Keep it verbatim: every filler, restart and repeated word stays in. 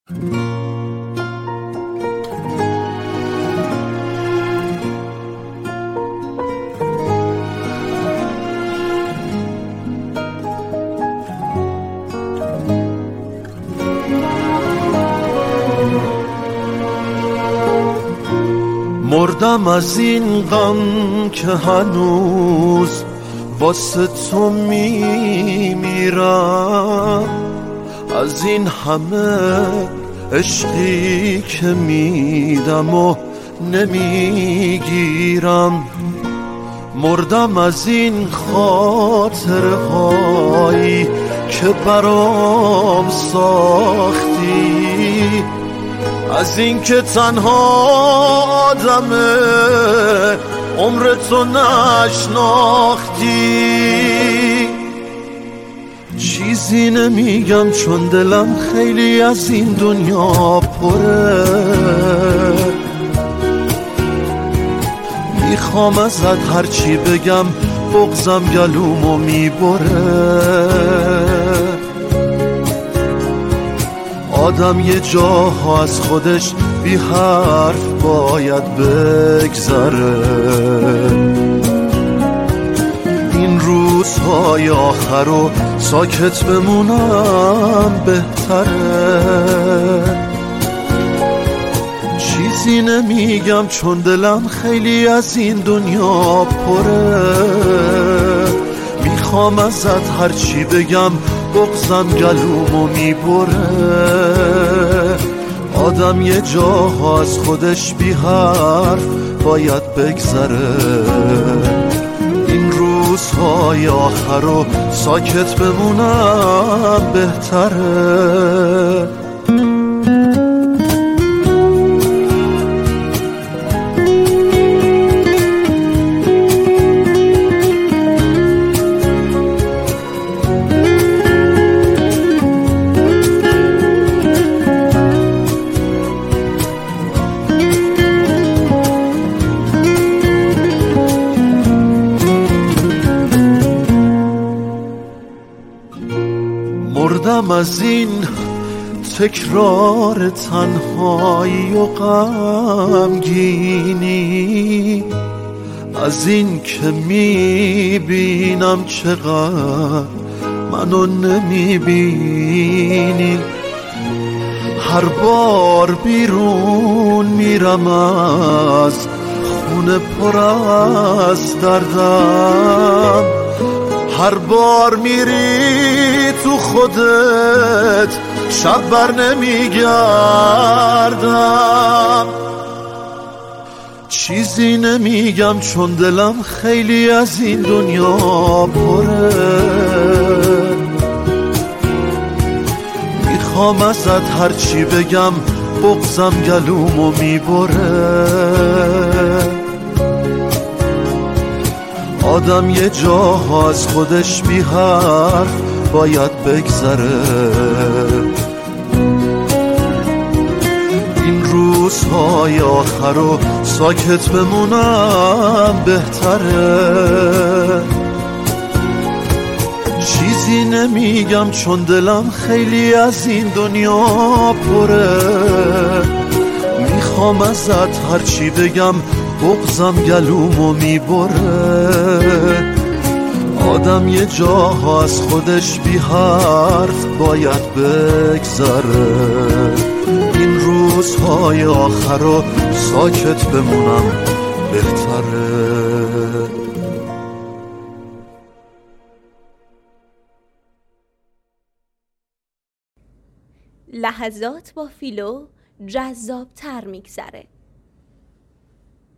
مردم از این غم که هنوز واسه تو میمیرم، از این همه عشقی که میدم و نمیگیرم. مردم از این خاطره هایی که برام ساختی، از این که تنها آدمه عمر تو نشناختی. چیزی نمیگم چون دلم خیلی از این دنیا پره، میخوام ازت هرچی بگم بغضم گلومو میبره. آدم یه جاها از خودش بی حرف باید بگذره، این روزهای آخر رو ساکت بمونم بهتره. چیزی نمیگم چون دلم خیلی از این دنیا پره، میخوام ازت هرچی بگم بغضم گلومو میبره. آدم یه جاها از خودش بی حرف باید بگذره، این روزهای آخر رو ساکت بمونم بهتره. مردم از این تکرار تنهایی و غمگینی، از این که میبینم چقدر منو نمیبینی. هر بار بیرون میرم از خونه پر از دردم، هر بار میری تو خودت شب بر نمیگردم. چیزی نمیگم چون دلم خیلی از این دنیا پره، میخوام ازت هرچی بگم بغضم گلومو میبره. آدم یه جاها از خودش بی حرف باید بگذره، این روزهای آخر رو ساکت بمونم بهتره. چیزی نمیگم چون دلم خیلی از این دنیا پره، میخوام ازت هرچی بگم بغضم گلومو میبره. آدم یه جاها از خودش بی حرف باید بگذره، این روزهای آخر رو ساکت بمونم بهتره. لحظات با فیلو جذاب تر میگذره.